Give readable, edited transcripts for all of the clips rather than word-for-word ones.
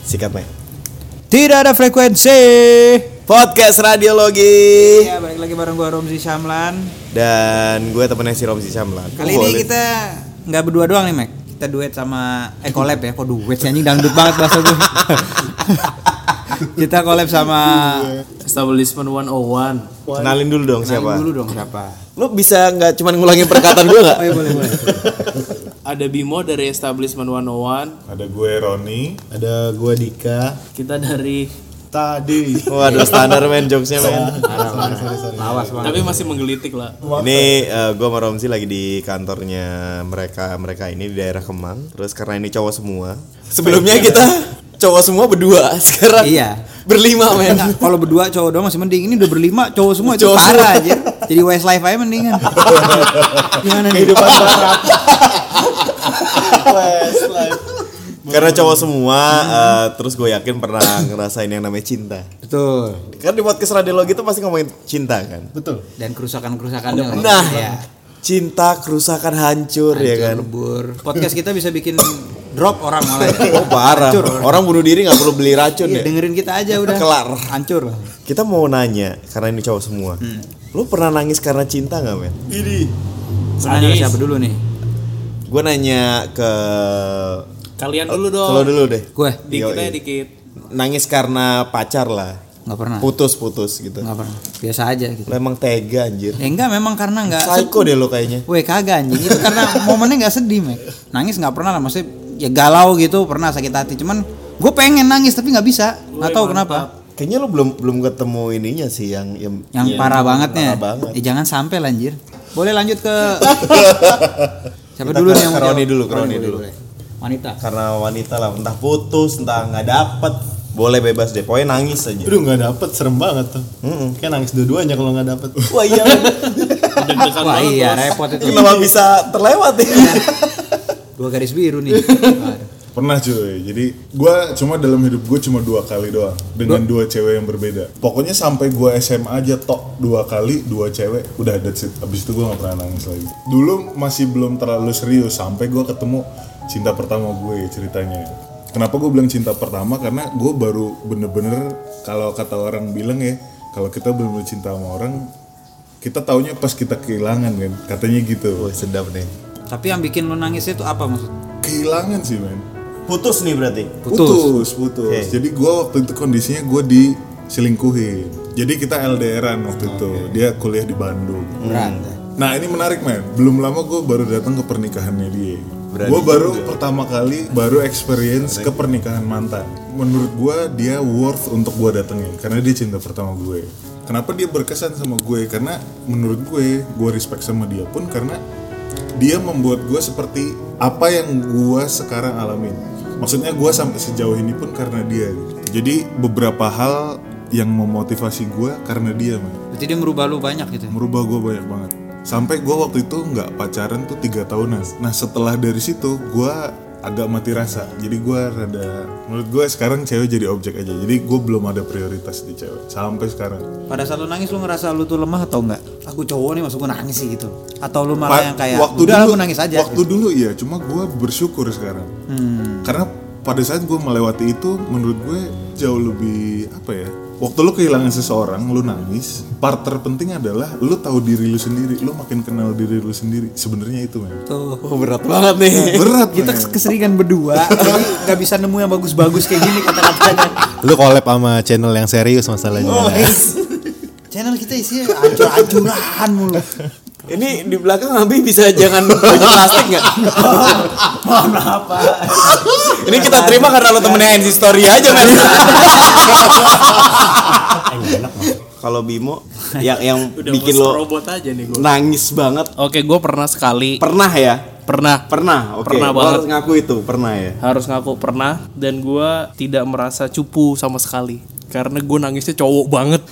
Sikat, Mek. Tidak ada frekuensi. Podcast Radiologi. Ya, balik lagi bareng gue Romzi Syamlan. Dan gue temennya si Romzi Syamlan. Kali ini kita nggak berdua doang nih, Mek. Kita duet sama collab ya. Kok duet sih, anjing dangdut banget bahasa gue. Kita collab sama Establishment 101. Kenalin dulu dong siapa? Kenalin dulu dong siapa. Lu bisa nggak cuma ngulangin perkataan gue nggak? Oh iya, boleh. Ada Bimo dari Establishment 101. Ada gue Roni, ada gue Dika. Kita dari Tadi. Waduh, standar men jokesnya men. Awas banget. tapi masih menggelitik lah. Ini gue sama Romzi lagi di kantornya mereka ini di daerah Kemang. Terus karena ini cowok semua. Sebelumnya kita cowok semua berdua. Sekarang Iya. berlima men. Nah, kalau berdua cowok doang masih mending. Ini udah berlima cowok semua itu Cowok parah aja. Jadi Westlife aja mendingan. Gimana nih? Kehidupan berharap. Karena cowok semua, terus gue yakin pernah ngerasain yang namanya cinta. Betul. Kan di podcast Radiologi itu pasti ngomongin cinta kan. Betul. Dan kerusakan-kerusakannya. Nah, ya. cinta kerusakan hancur ya kan. Lebur. Podcast kita bisa bikin drop orang malah. Oh parah. Hancur. Orang bunuh diri nggak perlu beli racun Iya, ya. dengerin kita aja udah. Kelar. Hancur. Kita mau nanya karena ini cowok semua. Lu pernah nangis karena cinta nggak men? Ini. Nanya ke siapa dulu nih? Gue nanya ke Kalian dulu dong. kalau dulu deh. Gue Dikit Yoi. aja dikit. Nangis karena pacar lah. nggak pernah. Putus gitu. Nggak pernah. Biasa aja gitu. Lu emang tega anjir. Ya enggak, memang karena enggak. Psycho deh lo kayaknya. Weh kagak anjing. Itu karena momennya enggak sedih, Mek. Nangis enggak pernah lah, maksudnya ya galau gitu, pernah sakit hati. Cuman gue pengen nangis tapi nggak bisa. Enggak tahu kenapa. Kayaknya lu belum ketemu ininya sih yang Parah bangetnya. parah banget. Ya jangan sampai lah, anjir. Boleh lanjut ke siapa dulu nih yang mau Roni jawab? dulu, Roni dulu. boleh. Wanita. Karena wanita lah, entah putus, entah nggak dapet, boleh bebas deh, pokoknya nangis aja. Aduh nggak dapet, serem banget tuh. Kayak nangis dua-duanya kalau nggak dapet. Wah iya, Deg-degan Wah banget, iya, Bos. repot itu. kenapa bisa terlewat ya? 2 garis biru nih. Aduh. Pernah cuy, jadi gue cuma dalam hidup gue cuma 2 kali doang dengan 2 cewek yang berbeda. Pokoknya sampai gue SMA aja tok 2 kali 2 cewek, udah that's it. Abis itu gue nggak pernah nangis lagi. Dulu masih belum terlalu serius sampai gue ketemu cinta pertama gue ceritanya. Kenapa gue bilang cinta pertama? Karena gue baru bener-bener kalau kata orang bilang ya, kalau kita bener-bener cinta sama orang, kita taunya pas kita kehilangan kan, katanya gitu. Wah sedap nih. Tapi yang bikin lu nangis itu apa maksud? Kehilangan sih men. Putus nih berarti. Putus. Oke. Jadi gue waktu itu kondisinya gue diselingkuhin. Jadi kita LDRan waktu itu. Dia kuliah di Bandung. Berat. Nah ini menarik men. Belum lama gue baru datang ke pernikahannya dia. Berani Gue baru pertama kali baru experience ke pernikahan mantan. Menurut gue dia worth untuk gue datengin karena dia cinta pertama gue. Kenapa dia berkesan sama gue? Karena menurut gue respect sama dia pun karena dia membuat gue seperti apa yang gue sekarang alamin. Maksudnya gue sampai sejauh ini pun karena dia gitu. Jadi beberapa hal yang memotivasi gue karena dia man. Berarti dia merubah lu banyak gitu. Merubah gue banyak banget. Sampai gue waktu itu nggak pacaran tuh 3 tahunan. Nah setelah dari situ gue agak mati rasa. Jadi gue rada, menurut gue sekarang cewek jadi objek aja. Jadi gue belum ada prioritas di cewek sampai sekarang. Pada saat lu nangis lu ngerasa lu tuh lemah atau enggak? Aku cowok nih masuk gue nangis sih gitu. Atau lu malah yang kayak udah aku nangis aja. Waktu dulu iya, cuma gue bersyukur sekarang. Karena pada saat gue melewati itu, menurut gue jauh lebih apa ya? Waktu lu kehilangan seseorang, lu nangis. Part terpenting adalah lu tahu diri lu sendiri, lu makin kenal diri lu sendiri. Sebenarnya itu men. Tuh. Oh berat banget nih. Berat. Kita men. keseringan berdua, jadi nggak bisa nemu yang bagus-bagus kayak gini kata-katanya. Lu collab sama channel yang serius masalahnya. Channel kita isinya ancur-ancuran mulu. Ini di belakang Abi bisa jangan baju plastik nggak? Mohon maaf Pak. Ini kita terima karena lo temennya Hansi Story aja men. Kalau Bimo yang Udah bikin bos lo robot aja nih gue. nangis banget. Oke, gue pernah sekali. Pernah ya? Pernah. Oke. Pernah Lo banget. harus ngaku itu pernah ya. Harus ngaku pernah. Dan gue tidak merasa cupu sama sekali. Karena gue nangisnya cowok banget.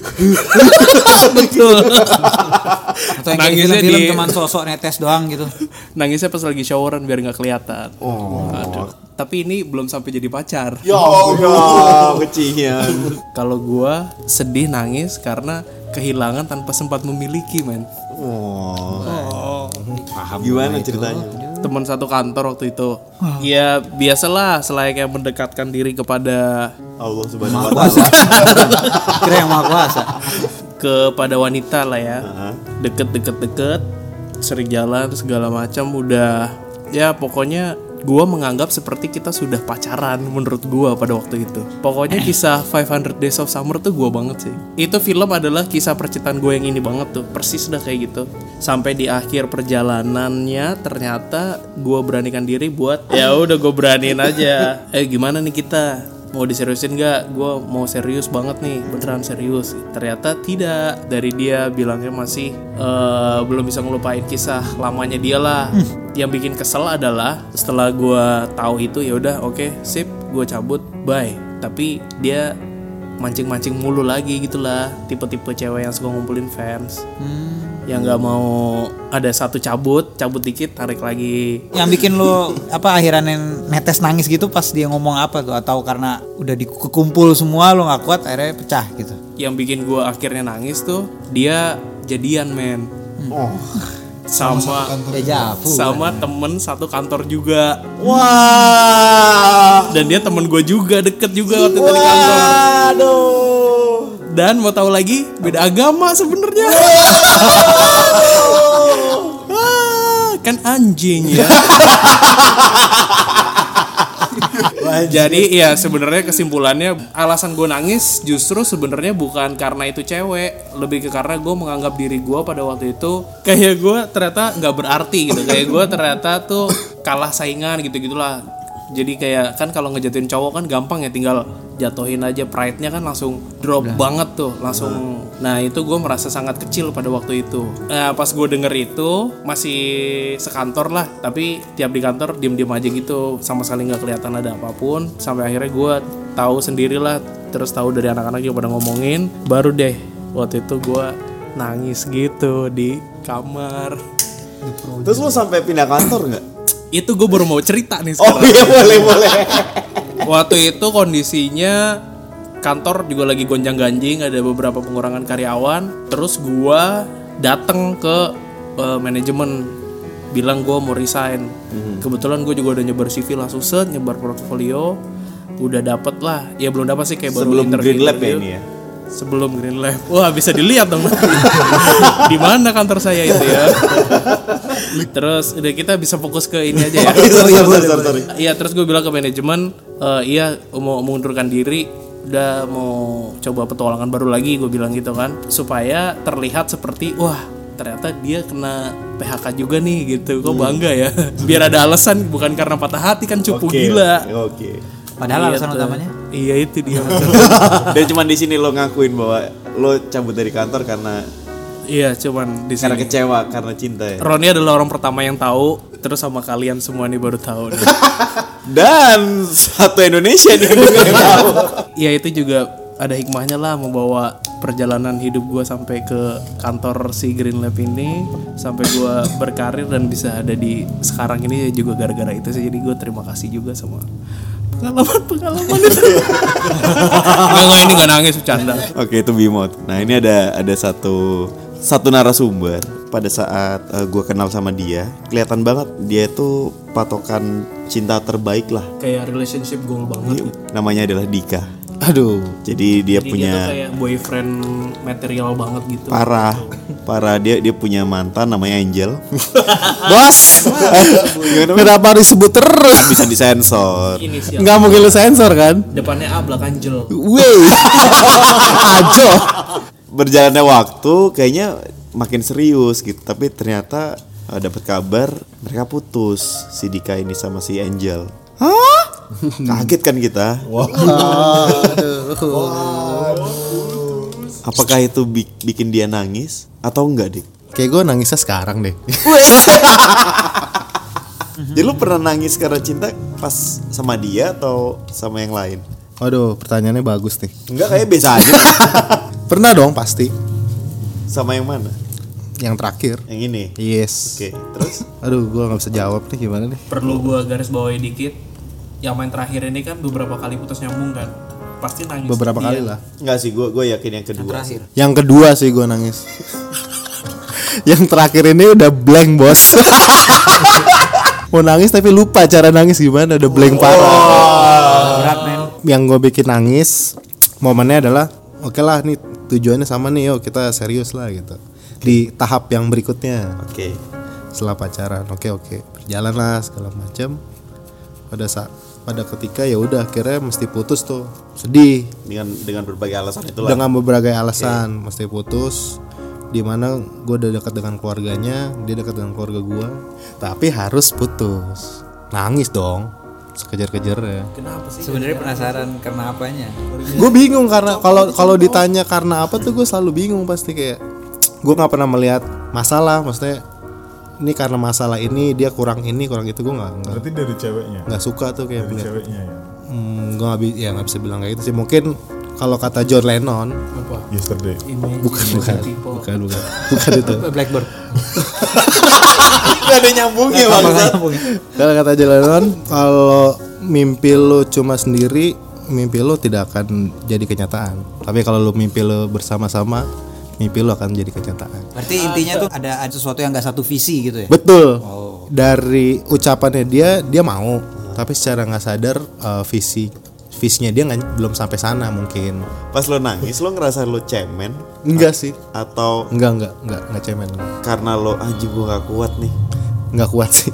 Betul. Atau yang kayak di Nangisnya film-film di- cuman sosok netes doang gitu. Nangisnya pas lagi showeran biar nggak kelihatan. Oh. Aduh. Tapi ini belum sampai jadi pacar. Ya Allah, kecian. Kalau gue sedih nangis karena kehilangan tanpa sempat memiliki men. Oh. Paham Gimana gua itu. ceritanya? Aduh, teman satu kantor waktu itu. Ya biasalah selayaknya mendekatkan diri kepada Allah Subhanahu Maha wa taala. kuasa. Kira yang maha kuasa. kepada wanita lah ya. Deket, sering jalan segala macam, udah ya pokoknya gua menganggap seperti kita sudah pacaran menurut gua pada waktu itu. Pokoknya kisah 500 Days of Summer tuh gua banget sih. Itu film adalah kisah percintaan gue yang ini banget tuh. Persis dah kayak gitu. Sampai di akhir perjalanannya ternyata gua beranikan diri buat ya udah gue beraniin aja. Gimana nih kita? Mau diseriusin gak? Gue mau serius banget nih, beneran serius. Ternyata tidak. Dari dia bilangnya masih belum bisa ngelupain kisah lamanya dia lah. Yang bikin kesel adalah setelah gue tahu itu ya udah oke, sip, gue cabut, bye. Tapi dia mancing-mancing mulu lagi gitulah, tipe-tipe cewek yang suka ngumpulin fans. Yang nggak mau ada satu cabut dikit tarik lagi. Yang bikin lu akhirannya netes nangis gitu pas dia ngomong apa tuh, atau karena udah dikumpul semua lu nggak kuat akhirnya pecah gitu? Yang bikin gue akhirnya nangis tuh dia jadian men. Sama temen satu kantor juga. Wah. Dan dia temen gue juga, deket juga waktu itu di kantor. Dan mau tahu lagi, beda agama sebenarnya. Kan anjing ya. Jadi ya sebenarnya kesimpulannya alasan gue nangis justru sebenarnya bukan karena itu cewek, lebih ke karena gue menganggap diri gue pada waktu itu kayak gue ternyata nggak berarti gitu, kayak gue ternyata tuh kalah saingan gitu-gitulah. Jadi kayak kan kalau ngejatuhin cowok kan gampang ya, tinggal jatuhin aja, pride-nya kan langsung drop banget tuh, langsung. Nah itu gue merasa sangat kecil pada waktu itu. Nah pas gue denger itu masih sekantor lah, tapi tiap di kantor diem-diem aja gitu, sama sekali nggak kelihatan ada apapun. Sampai akhirnya gue tahu sendirilah, terus tahu dari anak-anak juga pada ngomongin, baru deh waktu itu gue nangis gitu di kamar. Terus lu sampai pindah kantor nggak? Itu gue baru mau cerita nih Oh sekarang. iya, boleh. Waktu itu kondisinya kantor juga lagi gonjang-ganjing, ada beberapa pengurangan karyawan. Terus gue dateng ke manajemen, bilang gue mau resign. Kebetulan gue juga udah nyebar CV langsung nyebar portfolio, udah dapet lah. Ya belum dapat sih, kayak baru Sebelum interview. Green Lab ya ini ya. Sebelum Green Lab. Wah, bisa dilihat dong. Di mana kantor saya itu ya. Terus udah kita bisa fokus ke ini aja ya. Sorry. Iya, terus gue bilang ke manajemen, iya mau mengundurkan diri, udah mau coba petualangan baru lagi, gue bilang gitu kan, supaya terlihat seperti wah ternyata dia kena PHK juga nih gitu. Kok bangga ya. Biar ada alasan, bukan karena patah hati kan, cupu gila. Oke. Padahal Iya alasan tuh. utamanya Iya itu dia. Dan cuman di sini lo ngakuin bahwa lo cabut dari kantor karena Iya, cuman di karena sini. kecewa, karena cinta ya. Roni adalah orang pertama yang tahu, terus sama kalian semua nih baru tahu nih. Dan satu Indonesia nih yang tahu. Ya itu juga ada hikmahnya lah, membawa perjalanan hidup gue sampai ke kantor si Green Lab ini, sampai gue berkarir dan bisa ada di sekarang ini juga gara-gara itu sih. Jadi gue terima kasih juga sama pengalaman itu. Enggak, ini gak nangis, bercanda. Oke, itu Bimot. Nah ini ada satu narasumber pada saat gue kenal sama dia, kelihatan banget dia itu patokan cinta terbaik lah. Kayak relationship goal banget gitu. Namanya adalah Dika. Aduh. Jadi dia Jadi punya dia tuh kayak boyfriend material banget gitu. parah dia punya mantan namanya Angel. Bos. Kenapa harus sebut terus? Bisa disensor. Inisial. Nggak mungkin lu sensor kan? Depannya A, belakang Jel. Wih. Ajo. Berjalannya waktu kayaknya makin serius gitu, tapi ternyata dapat kabar mereka putus, si Dika ini sama si Angel. Hah? Kaget kan kita. Apakah itu bikin dia nangis atau enggak, Dik? Kayak gue nangisnya sekarang deh. Jadi lu pernah nangis karena cinta pas sama dia atau sama yang lain? Waduh, pertanyaannya bagus nih. Enggak, kayak biasa aja. Pernah dong pasti. Sama yang mana? Yang terakhir. Yang ini. Yes. Oke, terus? Aduh, gue nggak bisa jawab nih, gimana nih? Perlu gua garis bawahi dikit. Yang main terakhir ini kan beberapa kali putus nyambung kan. Pasti nangis. Beberapa Iya. kali lah. Enggak sih, gue yakin yang kedua. terakhir. Yang kedua sih gue nangis. Yang terakhir ini udah blank bos. Mau nangis tapi lupa cara nangis gimana, udah blank parah. Berat men. Yang gue bikin nangis momennya adalah oke lah nih tujuannya sama nih, yuk kita serius lah gitu. Di tahap yang berikutnya Oke. setelah pacaran, oke berjalan lah segala macam. Pada ketika ya udah akhirnya mesti putus tuh, sedih Dengan berbagai alasan itulah. dengan beberapa alasan mesti putus. Dimana gue udah dekat dengan keluarganya, dia dekat dengan keluarga gue, tapi harus putus. Nangis dong sekejar-kejarnya. Sebenarnya penasaran karena apanya? Gue bingung karena kalau ditanya karena apa tuh gue selalu bingung, pasti kayak gue nggak pernah melihat masalah, maksudnya ini karena masalah ini dia kurang ini kurang itu, gue nggak Berarti dari ceweknya. suka tuh kayak Dari melihat. ceweknya ya. Gue nggak bisa bilang kayak gitu sih. Mungkin kalau kata John Lennon, Yesterday. bukan itu. Blackbird. Gak ada nyambungnya bangsat. Kalau kata John Lennon, kalau mimpi lo cuma sendiri, mimpi lo tidak akan jadi kenyataan. Tapi kalau lo mimpi lo bersama-sama, mimpi lo akan jadi kenyataan. Berarti intinya tuh ada sesuatu yang nggak satu visi gitu ya? Betul. Dari ucapannya dia mau, tapi secara nggak sadar visinya dia belum sampai sana mungkin. Pas lo nangis lo ngerasa lo cemen Enggak sih. atau Enggak cemen. karena lo anjing gue gak kuat nih? Enggak kuat sih.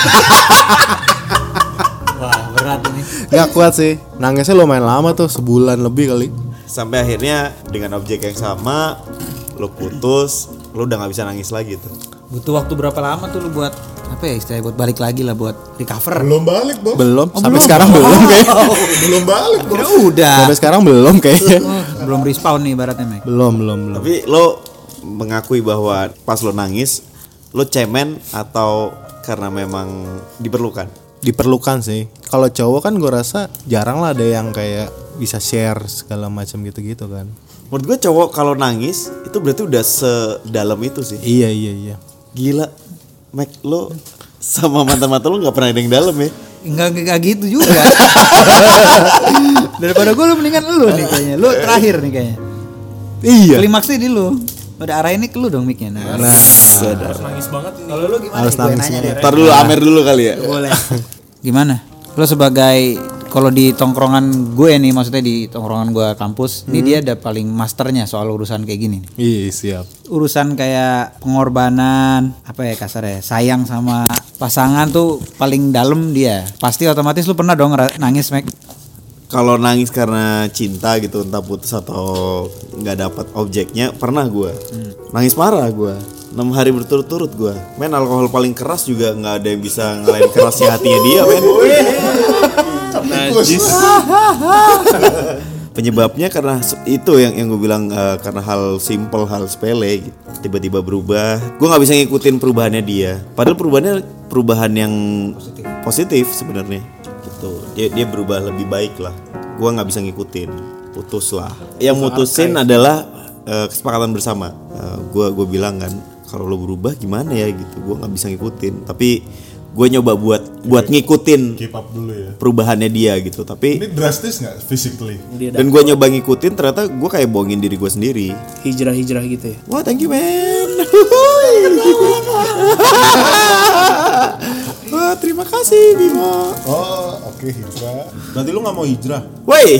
Wah berat ini. Enggak kuat sih. Nangisnya lumayan lama tuh, sebulan lebih kali. Sampai akhirnya dengan objek yang sama lo putus, lo udah nggak bisa nangis lagi tuh. Butuh waktu berapa lama tuh lu buat apa ya istilahnya, buat balik lagi lah, buat recover? Belum balik, Bos. Belum, sampai sekarang belum kayaknya. Belum balik, Bos. Kira udah. Sampai sekarang belum kayaknya. Belum respawn nih ibaratnya, Mek. Belum. Tapi lo mengakui bahwa pas lo nangis lo cemen atau karena memang diperlukan? Diperlukan sih. Kalau cowok kan gue rasa jarang lah ada yang kayak bisa share segala macam gitu-gitu kan. Menurut gue cowok kalau nangis itu berarti udah sedalam itu sih. Iya. Gila, Mac, lo sama mantan-mantan lo nggak pernah ada yang dalam ya? Enggak gitu juga. Daripada gue, lu mendingan lu nih kayaknya. Lu terakhir nih kayaknya. Iya. Klimaksnya di lu. Udah arahin nih ke lu dong mic-nya. Nah, Nangis banget ini. kalau lu gimana? Harus nih? Gue nangis nanya nih. deh. Ntar dulu Amer dulu kali ya. Boleh. Gimana? Lo sebagai, kalau di tongkrongan gue nih, maksudnya di tongkrongan gue kampus, ini dia ada paling masternya soal urusan kayak gini nih. Iya, siap. Urusan kayak pengorbanan, apa ya kasarnya, sayang sama pasangan tuh paling dalam dia. Pasti otomatis lu pernah dong nangis, Mek. Kalau nangis karena cinta gitu, entah putus atau nggak dapat objeknya, pernah gue. Nangis marah gue. 6 hari berturut-turut gue. Men, alkohol paling keras juga nggak ada yang bisa ngalahin kerasnya hatinya dia, men. Najis. Penyebabnya karena itu yang gue bilang, karena hal simple, hal sepele gitu. Tiba-tiba berubah. Gue nggak bisa ngikutin perubahannya dia. Padahal perubahan yang positif sebenarnya. Gitu. Dia berubah lebih baik lah. Gue nggak bisa ngikutin. Putus lah. Yang mutusin adalah kesepakatan bersama. Gue bilang kan, kalau lo berubah gimana ya gitu. Gue nggak bisa ngikutin. Tapi gue nyoba buat ngikutin Keep up dulu ya. perubahannya dia gitu. Tapi Ini drastis nggak physically? dan gue nyoba ngikutin, ternyata gue kayak bohongin diri gue sendiri. Hijrah gitu ya. Wah, thank you man. Wah, terima kasih Bimo. Oh, oke, hijrah. Berarti lu nggak mau hijrah? Woi.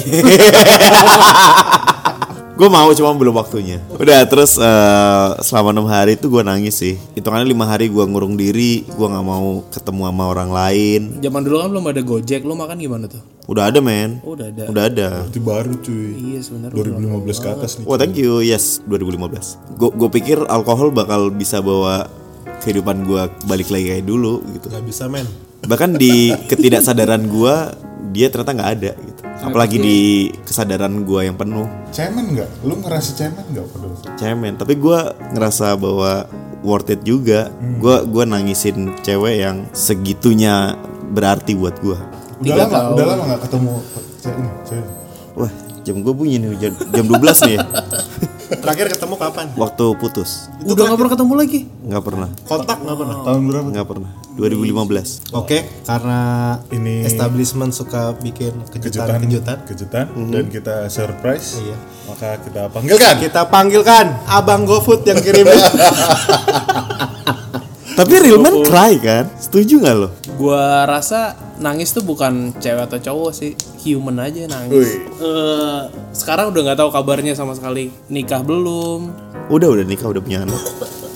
Gue mau, cuma belum waktunya. Udah, terus selama 6 hari itu gue nangis sih. Hitungannya 5 hari gue ngurung diri. Gue nggak mau ketemu sama orang lain. Zaman dulu kan belum ada Gojek, lo makan gimana tuh? Udah ada men. Oh, udah ada. Udah ada. Berarti baru cuy. Iya sebenarnya. 2015 ke atas nih. Wah, thank you. Yes, 2015. Gue pikir alkohol bakal bisa bawa kehidupan gue balik lagi kayak dulu gitu. Gak bisa men. Bahkan di ketidaksadaran gue, dia ternyata nggak ada gitu. Apalagi di kesadaran gue yang penuh. Cemen nggak? Lu ngerasa cemen nggak pada waktu? Cemen. Tapi gue ngerasa bahwa worth it juga. Gue nangisin cewek yang segitunya berarti buat gue. Udah lama nggak ketemu cewek? Wah, jam gue bunyi nih, jam 12 nih ya. Terakhir ketemu kapan? Waktu putus. Udah nggak pernah ketemu lagi. Nggak pernah. Kontak nggak pernah. Tahun berapa? Nggak pernah. 2015. Oke, karena Ini establishment suka bikin kejutan. Kejutan dan kita surprise. Iya. Maka kita panggilkan. Kita panggilkan Abang GoFood yang kirimin. Tapi real man cry kan? Setuju nggak lo? Gua rasa nangis tuh bukan cewek atau cowok sih, human aja nangis. Sekarang udah nggak tahu kabarnya sama sekali. Nikah belum? Udah nikah, udah punya anak.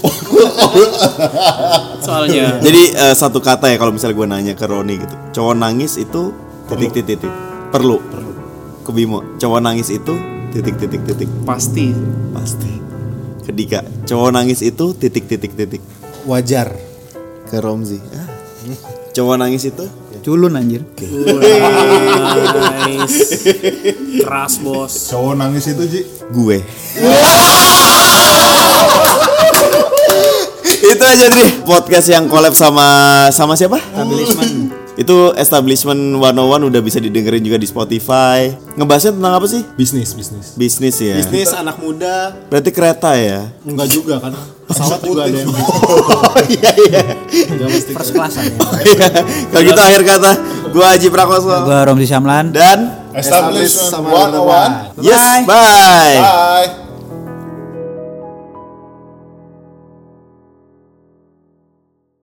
Soalnya. Jadi satu kata ya kalau misalnya gue nanya ke Roni gitu, cowok nangis itu titik. Perlu. Ke Bimo, cowok nangis itu titik. Pasti. Kedika, cowok nangis itu titik. Wajar. Ke Romzi, cowok nangis itu Culun anjir. Nice. Keras bos. Cowok nangis itu Ji. gue. Itu aja nih podcast yang collab sama siapa? Establishment. Itu Establishment 101 udah bisa didengerin juga di Spotify. Ngebahasnya tentang apa sih? Bisnis. Bisnis ya. Bisnis anak muda. Berarti kereta ya. Enggak juga kan. Pesawat juga ada yang. Iya. First class aja. Kalau gitu akhir kata, gua Haji Prakoso Gua Romzi Syamlan. dan Establishment 101. yes, bye. Bye.